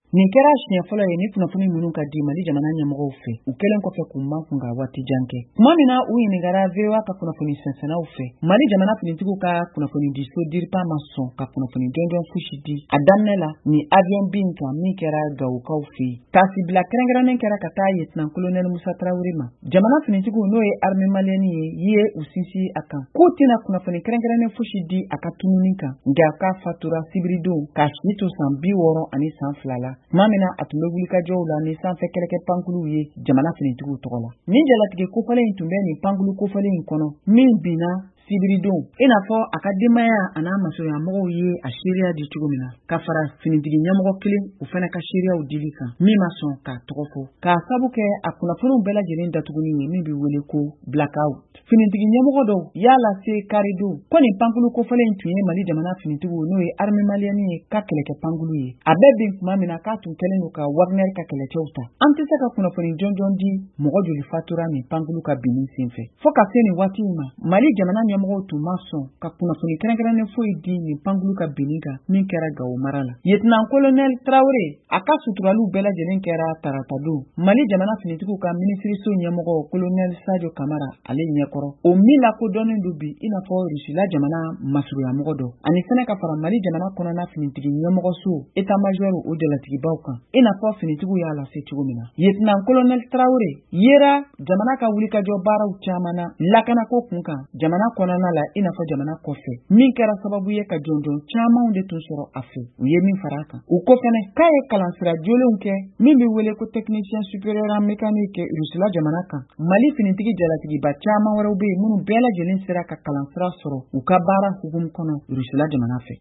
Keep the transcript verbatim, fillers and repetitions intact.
nin kɛra siɲɛ fɔlɔ ye ni kunnafoni minnu ka di Mali jamana ɲɛmɔgɔw fɛ u kɛlen kɔfɛ k'u makun ka waati jan kɛ. Tuma min na u ɲinigara V O A ka kunnafoni sɛnsɛnnaw fɛ Mali jamana finitigiw ka kunnafoni di so diripa ma sɔn ka kunnafoni jɔnjɔn fosi di a daminɛ la ni avion bin kan min kɛra Gawukaw fɛ yen. Taasi bila kɛrɛnkɛrɛnnen kɛra ka taa Lieutenant Colonel Musa Traoré ma. Jamana finitigiw n'o ye armée malienne ye ye u sinsin a kan k'u tɛna kunnafoni kɛrɛnkɛrɛnnen fosi di a ka tununi kan nka k'a fatura sibiridon k'a si to san bi wɔɔrɔ ani san fila la. Tuma min na a tun bɛ wulikajɔw la ni sanfɛ kɛlɛkɛ pankuluw ye jamana finitigiw tɔgɔ la. Nin jalatigɛ kofɔlen in tun bɛ nin pankulu kofɔlen in kɔnɔ min binna sibiridon i n'a fɔ a ka denbaya a n'a masoyamɔgɔw ye a seereya di cogo min na ka fara finitigi ɲɛmɔgɔ kelen u fana ka seereyaw dili kan min ma sɔn k'a tɔgɔ fɔ k'a sabu kɛ a kunnafoniw bɛɛ lajɛlen datuguni ye min bɛ wele ko blackout. Finitigi ɲɛmɔgɔ dɔw y'a lase karido ko nin pankulu kofɔlen in tun ye Mali jamana finitigiw n'o ye armée malienne ye ka kɛlɛkɛ pankulu ye a bɛɛ bin tuma min na k'a tun kɛlen don ka Wagner ka kɛlɛcɛw ta. An tɛ se ka kunnafoni jɔnjɔn di mɔgɔ joli fatura nin pankulu ka binni senfɛ fo ka se nin waati ma Mali jamana ɲɛmɔgɔw tun ma sɔn ka kunnafoni kɛrɛnkɛrɛnnen foyi di nin pankulu ka binni kan min kɛra Gawo mara la. Lieutenant Colonel Traoré a ka suturaliw bɛɛ lajɛlen kɛra tarata don Mali jamana finitigiw ka minisiriso ɲɛmɔgɔ Colonel Sadio Camara ale ɲɛkɔrɔ o min lakodɔnnen don bi i n'a fɔ Rusila jamana masurunyamɔgɔ dɔ ani fɛnɛ ka fara Mali jamana kɔnɔna finitigi ɲɛmɔgɔso état-major o jalatigibaw kan i n'a fɔ finitigiw y'a lase cogo min na. Lieutenant Colonel Traoré yera jamana ka wulikajɔ baaraw caman na lakanako kun kan jamana kɔnɔna la i n'a fɔ jamana kɔfɛ min kɛra sababu ye ka jɔnjɔn camanw de tun sɔrɔ a fɛ u ye min fara kan u ko fɛnɛ k'a ye kalansira jolenw kɛ min bɛ wele ko technicien supérieur en mécanique Rusila jamana kan Mali finitigi jalatigiba caman wɛrɛw bɛ yen minnu bɛɛ lajɛlen sera ka kalansira sɔrɔ u ka baara hukumu kɔnɔ Rusila jamana fɛ.